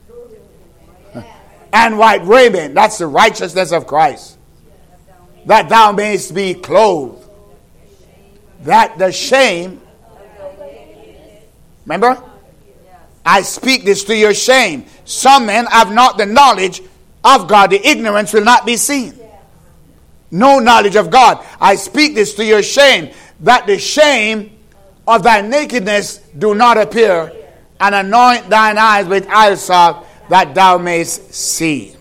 And white raiment, that's the righteousness of Christ, that thou mayest be clothed, that the shame, remember? I speak this to your shame. Some men have not the knowledge of God. The ignorance will not be seen. No knowledge of God. I speak this to your shame, that the shame of thy nakedness do not appear, and anoint thine eyes with hyssop, that thou mayest see.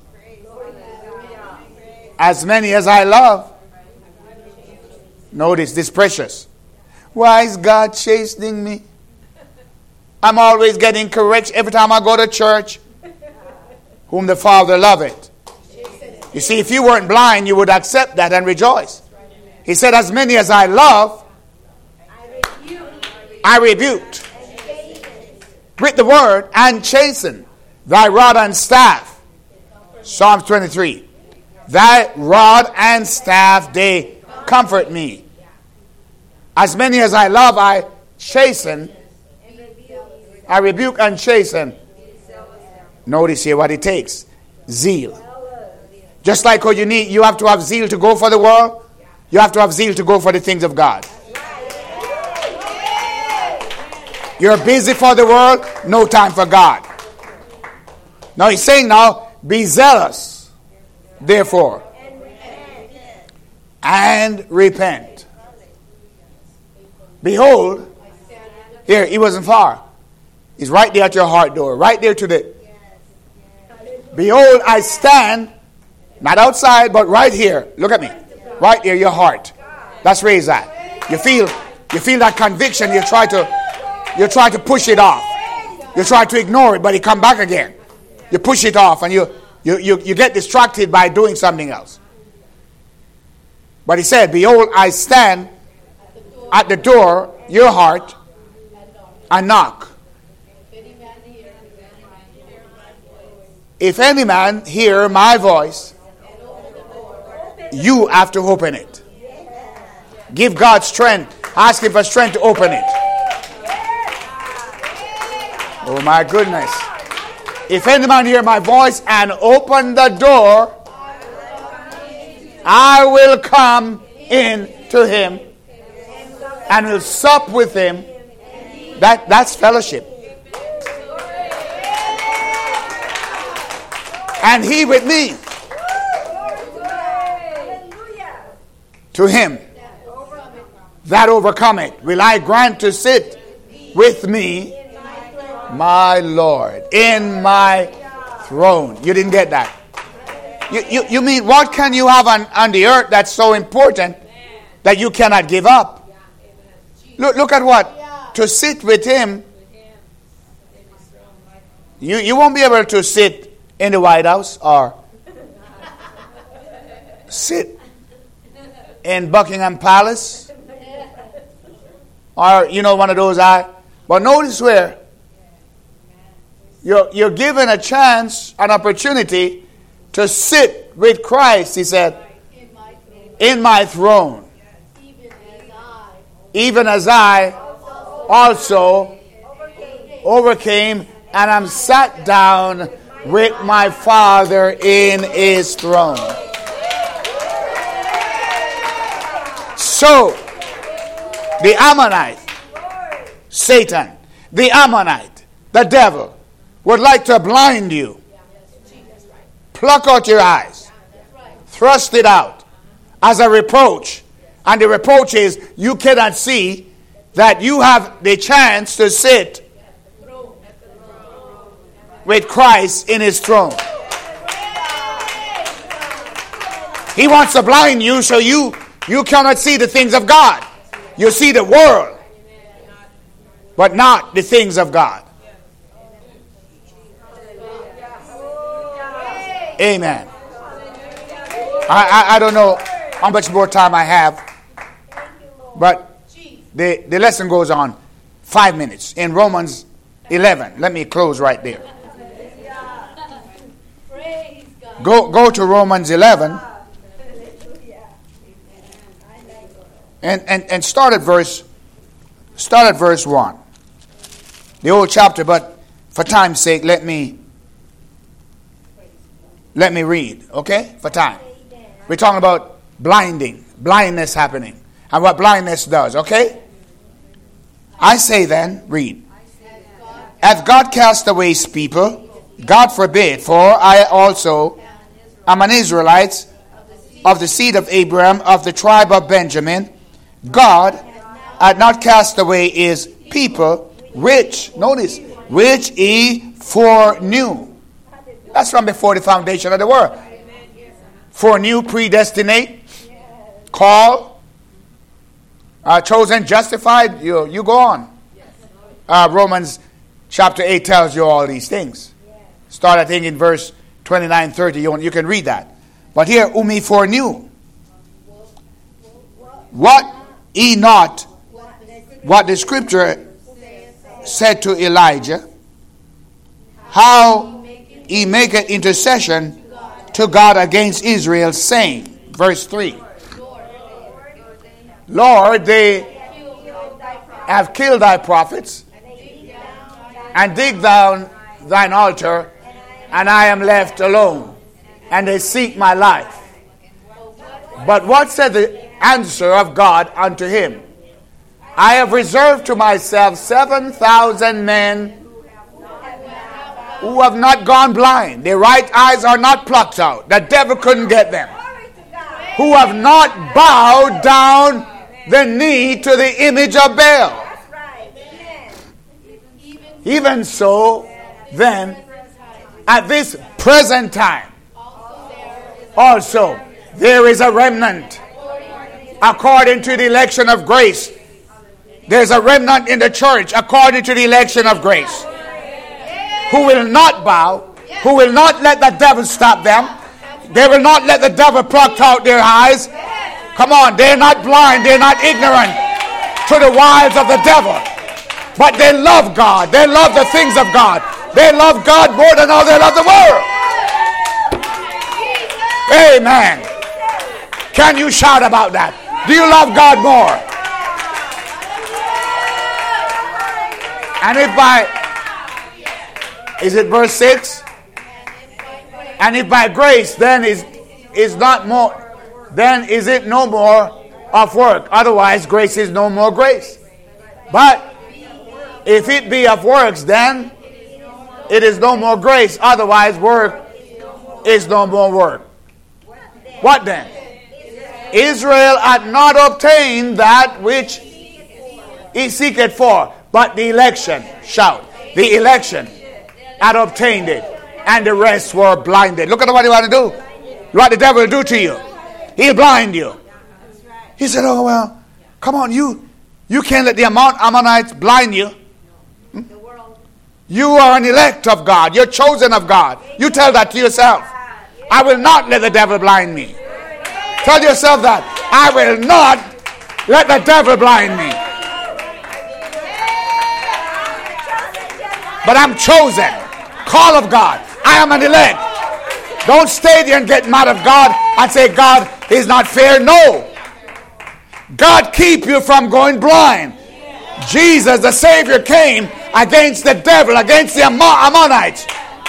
As many as I love. Notice this precious. Why is God chastening me? I'm always getting correction every time I go to church. Whom the Father loveth. You see, if you weren't blind, you would accept that and rejoice. He said, as many as I love, I rebuked with the word and chasten. Thy rod and staff. Psalms twenty-three. Thy rod and staff, they comfort me. As many as I love, I chasten. I rebuke and chasten. Notice here what it takes. Zeal. Just like how you need, you have to have zeal to go for the world. You have to have zeal to go for the things of God. You're busy for the world, no time for God. Now he's saying now, be zealous, therefore, and repent. Behold, here, he wasn't far. He's right there at your heart door, right there to the... Behold, I stand, not outside, but right here. Look at me. Right there, your heart. That's where he's at. You feel, you feel that conviction, you try to... You try to push it off. You try to ignore it, but it come back again. You push it off and you, you, you, you get distracted by doing something else. But he said, behold, I stand at the door, your heart, and knock. If any man hear my voice, you have to open it. Give God strength. Ask him for strength to open it. Oh my goodness. If any man hear my voice and open the door, I will come in to him and will sup with him. That, that's fellowship. And he with me. To him that overcometh will I grant to sit with me, my Lord, in my throne. You didn't get that. You, you, you mean, what can you have on, on the earth that's so important that you cannot give up? Look, look at what? To sit with him. You, you won't be able to sit in the White House or sit in Buckingham Palace or, you know, one of those. I. But notice where You're, you're given a chance, an opportunity to sit with Christ, he said, in my throne. Even as I also overcame and am sat down with my Father in his throne. So, the Ammonite, Satan, the Ammonite, the devil, would like to blind you. Pluck out your eyes. Thrust it out as a reproach. And the reproach is you cannot see that you have the chance to sit with Christ in his throne. He wants to blind you so you, you cannot see the things of God. You see the world, but not the things of God. Amen. I, I, I don't know how much more time I have, but the, the lesson goes on five minutes in Romans eleven. Let me close right there. Go, go to Romans eleven and, and, and start at verse start at verse one. The old chapter, but for time's sake, let me let me read, okay? For time. We're talking about blinding, blindness happening, and what blindness does, okay? I say then, read. Hath God cast away his people? God forbid, for I also am an Israelite of the seed of Abraham, of the tribe of Benjamin. God had not cast away his people, which, notice, which he foreknew. That's from before the foundation of the world. Foreknew, predestinate, call, uh, chosen, justified. You, you go on. Uh, Romans chapter eight tells you all these things. Start, I think, in verse twenty-nine, thirty. You, you can read that. But here, whom he foreknew. What he not, what the scripture said to Elijah, how he maketh intercession to God against Israel, saying, verse three, Lord, they have killed thy prophets, and dig down thine altar, and I am left alone, and they seek my life. But what said the answer of God unto him? I have reserved to myself seven thousand men who have not gone blind. Their right eyes are not plucked out. The devil couldn't get them. Who have not bowed down the knee to the image of Baal. Even so, then, at this present time, also, there is a remnant according to the election of grace. There's a remnant in the church according to the election of grace, who will not bow, who will not let the devil stop them. They will not let the devil pluck out their eyes. Come on, they're not blind, they're not ignorant to the wiles of the devil. But they love God, they love the things of God. They love God more than all they love the world. Amen. Can you shout about that? Do you love God more? And if by, is it verse six? And if by grace, then is is not more, then is it no more of work. Otherwise, grace is no more grace. But if it be of works, then it is no more grace. Otherwise, work is no more work. What then? Israel had not obtained that which he seeketh for, but the election, shout, the election had obtained it, and the rest were blinded. Look at what he want to do. What the devil will do to you. He'll blind you. He said, oh, well, come on, you you can't let the Ammonites blind you. Hmm? You are an elect of God. You're chosen of God. You tell that to yourself. I will not let the devil blind me. Tell yourself that. I will not let the devil blind me. But I'm chosen. Call of God. I am an elect. Don't stay there and get mad at God and say God is not fair. No. God keep you from going blind. Jesus, the Savior, came against the devil, against the Ammonites.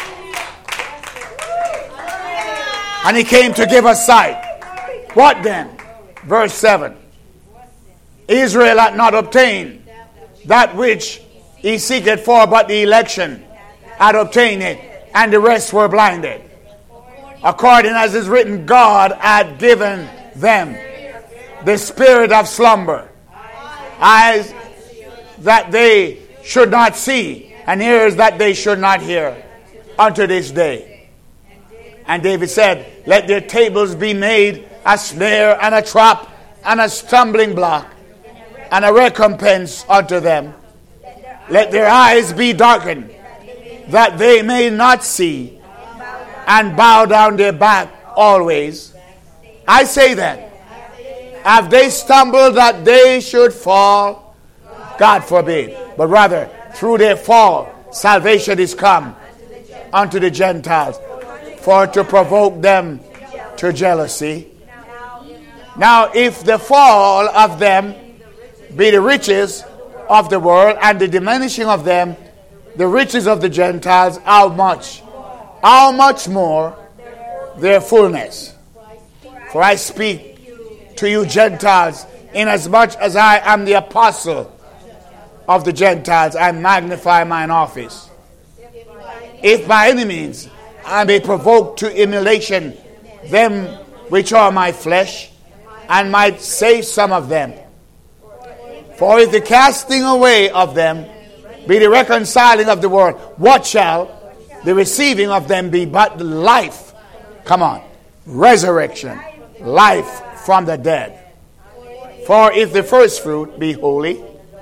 And he came to give us sight. What then? Verse seven. Israel had not obtained that which he seeketh for, but the election had obtained it, and the rest were blinded. According as is written, God had given them the spirit of slumber, eyes that they should not see, and ears that they should not hear, unto this day. And David said, let their tables be made a snare and a trap and a stumbling block and a recompense unto them. Let their eyes be darkened, that they may not see, and bow down their back always. I say then, have they stumbled that they should fall? God forbid. But rather, through their fall, salvation is come unto the Gentiles, for to provoke them to jealousy. Now, if the fall of them be the riches of the world, and the diminishing of them the riches of the Gentiles, how much? How much more their fullness? For I speak to you Gentiles, inasmuch as I am the apostle of the Gentiles, I magnify mine office. If by any means I may provoke to emulation them which are my flesh, and might save some of them. For if the casting away of them be the reconciling of the world, what shall the receiving of them be but life? Come on. Resurrection. Life from the dead. For if the first fruit be holy,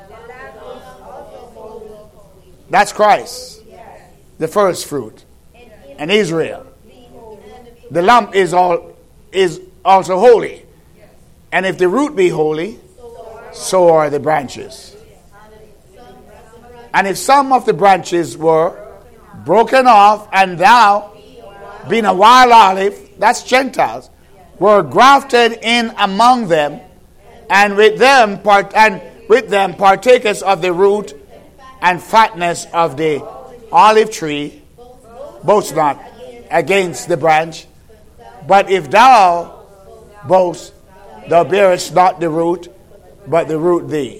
that's Christ. The first fruit. And Israel. The lump is all is also holy. And if the root be holy, so are the branches. And if some of the branches were broken off, and thou, being a wild olive, that's Gentiles, were grafted in among them, and with them part and with them partakers of the root and fatness of the olive tree, boast not against the branch. But if thou boast, thou bearest not the root, but the root thee.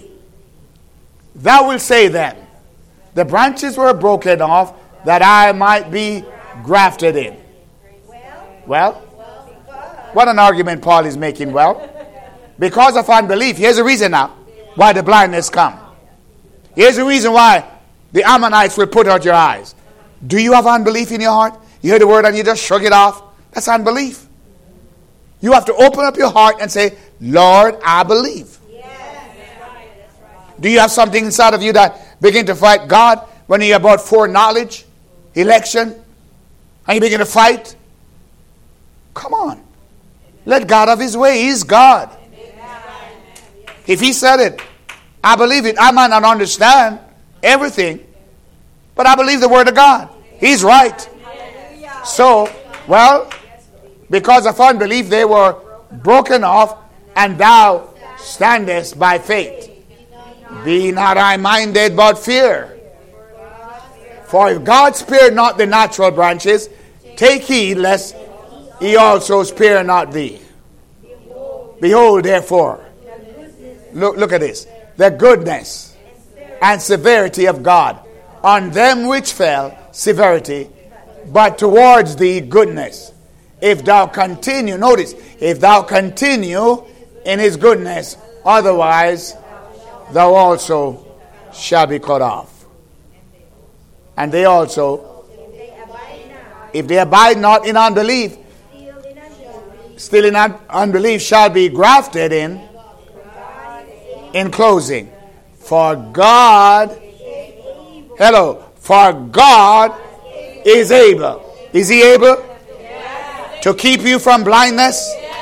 Thou wilt say then, the branches were broken off, that I might be grafted in. Well, what an argument Paul is making. Well, because of unbelief. Here's the reason now why the blindness come. Here's the reason why the Ammonites will put out your eyes. Do you have unbelief in your heart? You hear the word and you just shrug it off? That's unbelief. You have to open up your heart and say, Lord, I believe. Do you have something inside of you that begin to fight God when you're about foreknowledge, election, and you begin to fight? Come on. Let God have his way. He's God. If he said it, I believe it. I might not understand everything, but I believe the word of God. He's right. So, well, because of unbelief, they were broken off, and thou standest by faith. Be not high-minded, but fear. For if God spared not the natural branches, take heed lest he also spare not thee. Behold, therefore, look, look at this, the goodness and severity of God on them which fell, severity, but towards thee goodness. If thou continue, notice, if thou continue in his goodness, otherwise thou also shall be cut off. And they also, if they abide not in unbelief, still in un- unbelief shall be grafted in, in closing. For God, hello, for God is able. Is he able to keep you from blindness?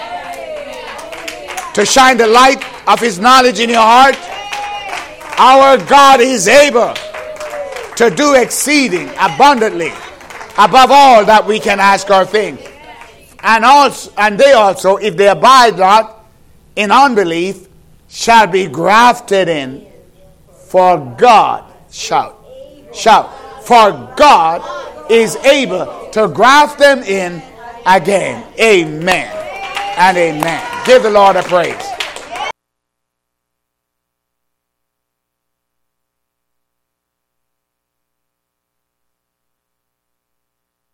To shine the light of his knowledge in your heart? Our God is able to do exceeding abundantly above all that we can ask or think. And also, and they also, if they abide not in unbelief, shall be grafted in. For God, shout, shout, for God is able to graft them in again. Amen and amen. Give the Lord a praise.